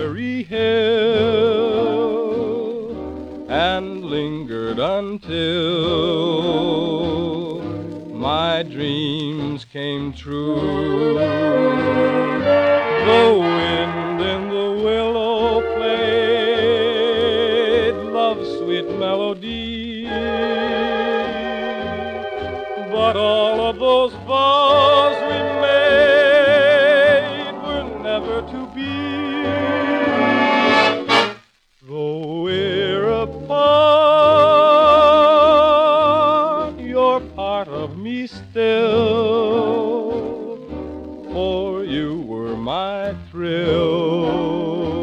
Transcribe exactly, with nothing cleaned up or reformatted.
dreary hill, and lingered until my dreams came true. The wind in the willow played love's sweet melody, but all of those vows we made were never to be. Though we're apart, you're part of me still, for you were my thrill.